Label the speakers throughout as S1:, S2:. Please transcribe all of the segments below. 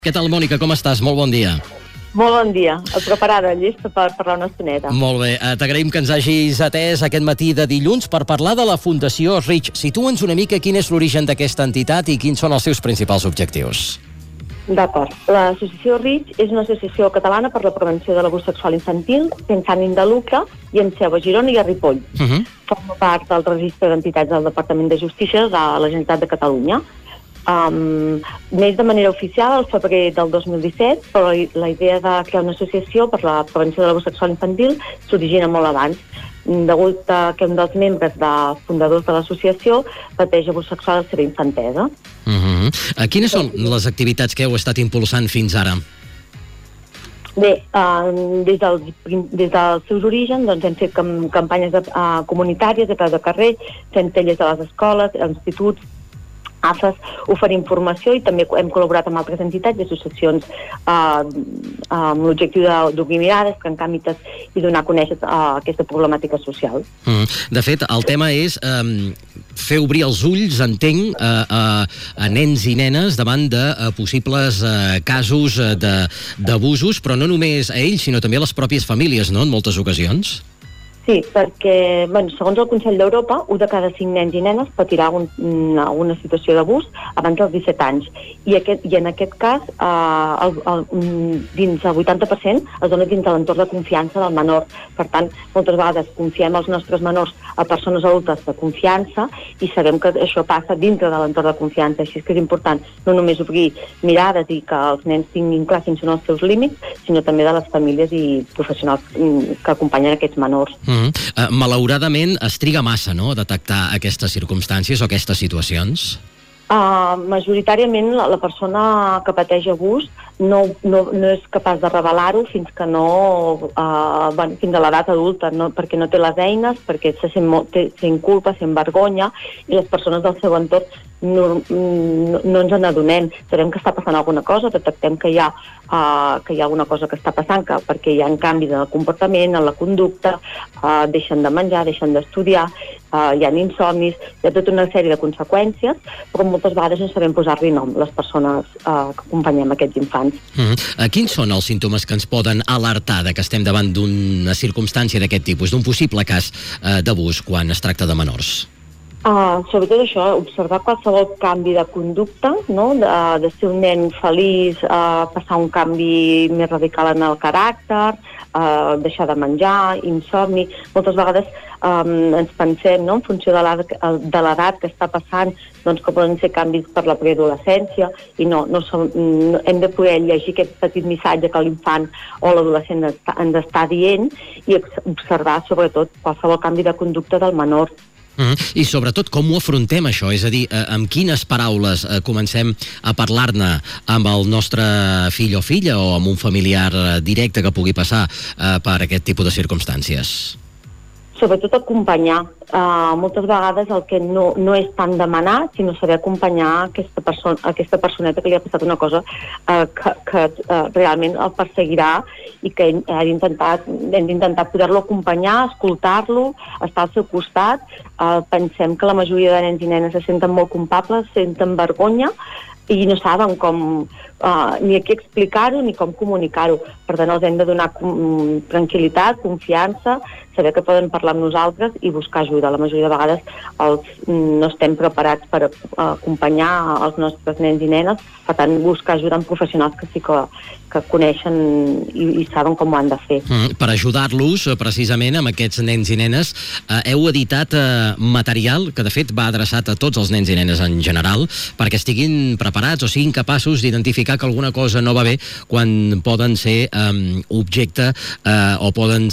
S1: Què tal, Mònica? Com estàs? Molt bon dia.
S2: Molt bon dia. Preparada, llista per parlar una estoneta.
S1: Molt bé. T'agraïm que ens hagis atès aquest matí de dilluns per parlar de la Fundació Reach. Situa'ns una mica quin és l'origen d'aquesta entitat i quins són els seus principals objectius.
S2: D'acord. L'associació Reach és una associació catalana per la prevenció de l'abús sexual infantil sense ànim de lucre i amb seu a Girona i a Ripoll. Forma part del registre d'entitats del Departament de Justícia de la Generalitat de Catalunya. Neix de manera oficial al febrer del 2017, però la idea de crear una associació per la prevenció de l'abús sexual infantil s'origina molt abans, degut a que un dels membres fundadors de l'associació pateix abús sexual a la seva infantesa.
S1: Quines són les activitats que heu estat impulsant fins ara?
S2: Bé, des dels seus orígens hem fet campanyes comunitàries a peu de carrer, fent tallers a les escoles, instituts, AFES, oferint formació i també hem col·laborat amb altres entitats i associacions amb l'objectiu d'obrir mirades, trencar mites i donar a conèixer aquesta problemàtica social.
S1: De fet, el tema és fer obrir els ulls, entenc, a nens i nenes davant de possibles casos d'abusos, però no només a ells, sinó també a les pròpies famílies, no?, en moltes ocasions.
S2: Sí, perquè, segons el Consell d'Europa, 1 de cada 5 nens i nenes patirà una situació d'abús abans dels 17 anys. I en aquest cas, dins el 80% es dona dins de l'entorn de confiança del menor. Per tant, moltes vegades confiem els nostres menors a persones adultes de confiança i sabem que això passa dintre de l'entorn de confiança. Així que és important no només obrir mirades i que els nens tinguin clar quins són els seus límits, sinó també de les famílies i professionals que acompanyen aquests menors.
S1: Malauradament es triga massa, no?, a detectar aquestes circumstàncies o aquestes situacions?
S2: Majoritàriament la persona que pateix abús no és capaç de revelar-ho fins a l'edat adulta, perquè no té les eines, perquè se sent culpa, sent vergonya, i les persones del seu entorn no ens n'adonem. Sabem que està passant alguna cosa, detectem que hi ha alguna cosa que està passant, perquè hi ha canvis en el comportament, en la conducta, deixen de menjar, deixen d'estudiar, hi ha insomnis, hi ha tota una sèrie de conseqüències, però moltes vegades no sabem posar-li nom les persones que acompanyem aquests infants.
S1: Quins són els símptomes que ens poden alertar de que estem davant d'una circumstància d'aquest tipus, d'un possible cas d'abús quan es tracta de menors?
S2: Sobretot això, observar qualsevol canvi de conducta, no? De ser un nen feliç, passar un canvi més radical en el caràcter, deixar de menjar, insomni. Moltes vegades ens pensem, no?, en funció de l'edat que està passant, doncs que poden ser canvis per la preadolescència i hem de poder llegir aquest petit missatge que l'infant o l'adolescent ens està dient i observar sobretot qualsevol canvi de conducta del menor.
S1: I sobretot com ho afrontem això, és a dir, amb quines paraules comencem a parlar-ne amb el nostre fill o filla o amb un familiar directe que pugui passar per aquest tipus de circumstàncies?
S2: Sobretot acompanyar. Moltes vegades el que no és tant demanar, sinó saber acompanyar aquesta personeta que li ha passat una cosa que realment el perseguirà i que hem d'intentar poder-lo acompanyar, escoltar-lo, estar al seu costat. Pensem que la majoria de nens i nenes se senten molt culpables, senten vergonya i no saben ni a què explicar-ho ni com comunicar-ho. Per tant, els hem de donar tranquil·litat, confiança, saber que poden parlar amb nosaltres i buscar ajuda. La majoria de vegades no estem preparats per acompanyar els nostres nens i nenes, per tant, buscar ajuda amb professionals que sí que coneixen i saben com ho han de fer.
S1: Per ajudar-los, precisament, amb aquests nens i nenes, heu editat material que, de fet, va adreçat a tots els nens i nenes en general, perquè estiguin preparats o siguin capaços d'identificar que alguna cosa no va bé quan poden ser objecte o poden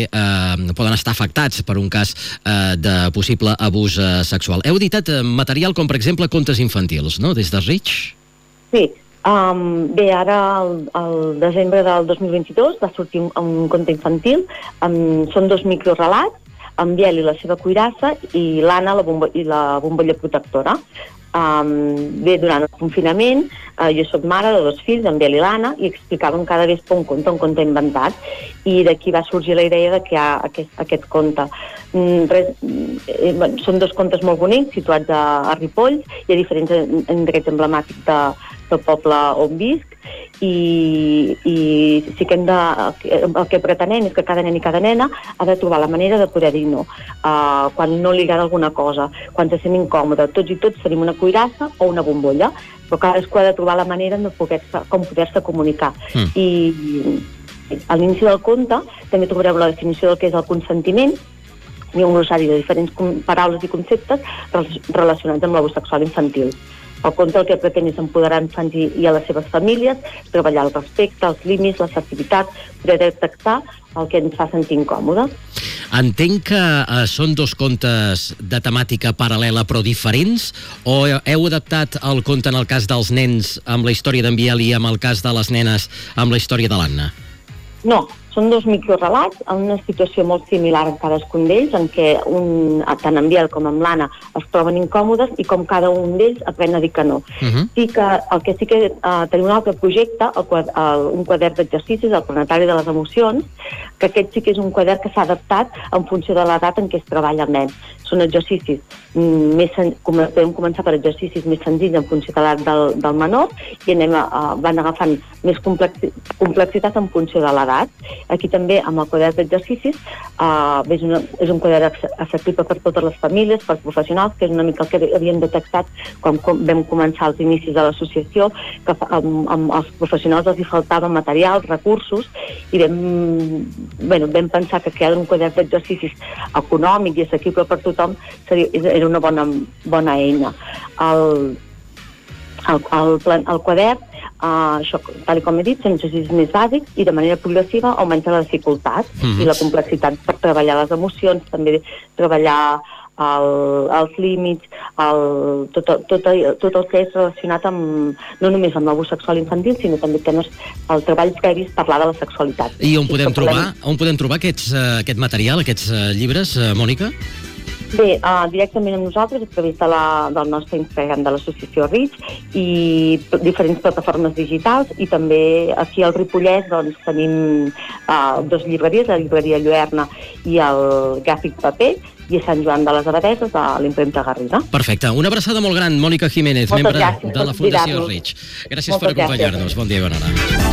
S1: estar afectats per un cas de possible abús sexual. Heu editat material com, per exemple, contes infantils, no?, des de Reach?
S2: Sí. Bé, ara al desembre del 2022 va sortir un conte infantil, són 2 microrelats, en Biel i la seva cuirassa i l'Anna i la bombolla protectora. Bé, durant el confinament jo soc mare de 2 fills, en Biel i l'Anna, i explicaven cada vespre un conte inventat, i d'aquí va sorgir la idea de crear aquest conte. Són 2 contes molt bonics situats a Ripoll, hi ha diferents indrets emblemàtics del poble on visc, i sí que el que pretenem és que cada nen i cada nena ha de trobar la manera de poder dir no. Quan no li agrada alguna cosa, quan se sent incòmode, tots i tots tenim una cuirassa o una bombolla, però cadascú ha de trobar la manera de poder-se comunicar. I a l'inici del conte també trobareu la definició del que és el consentiment i un glossari de diferents paraules i conceptes relacionats amb l'abús sexual infantil. El conte el que pretén és empoderar infants i a les seves famílies, treballar el respecte, els límits, l'assertivitat, poder detectar el que ens fa sentir incòmode.
S1: Entenc que són dos contes de temàtica paral·lela però diferents, o heu adaptat el conte en el cas dels nens amb la història d'en Biel i amb el cas de les nenes amb la història de l'Anna?
S2: No, són dos microrelats en una situació molt similar en cadascun d'ells, en què tant en Biel com en l'Anna es troben incòmodes i com cada un d'ells aprèn a dir que no. Sí que el que sí que tenim un altre projecte, un quadern d'exercicis, el planetari de les emocions, que aquest sí que és un quadern que s'ha adaptat en funció de l'edat en què es treballa el nen. Són exercicis podem començar per exercicis més senzills en funció de l'edat del menor i van agafant més complexitat en funció de l'edat. Aquí també, amb el quadern d'exercicis, és un quadern accessible per totes les famílies, per professionals, que és una mica el que havíem detectat quan vam començar els inicis de l'associació, que als professionals els hi faltava materials, recursos, i vam pensar que crear un quadern d'exercicis econòmic i assequible per tothom era una bona eina. El quadern, això, tal com he dit, són exercicis més bàsics i de manera progressiva augmenta la dificultat i la complexitat per treballar les emocions, també treballar els límits, tot el que és relacionat no només amb l'abús sexual infantil, sinó també temes el treball previ, parlar de la sexualitat.
S1: I on podem trobar aquest material, aquests llibres, Mònica?
S2: Bé, directament amb nosaltres, a través del nostre Instagram de l'associació Reach i diferents plataformes digitals, i també aquí al Ripollès tenim dues llibreries, la llibreria Lluerna i el Gràfic Paper, i a Sant Joan de les Abadeses, a l'impremta Garriga.
S1: Perfecte. Una abraçada molt gran, Mònica Jiménez, membre de la Fundació Reach. Gràcies per acompanyar-nos. Bon dia i bona hora.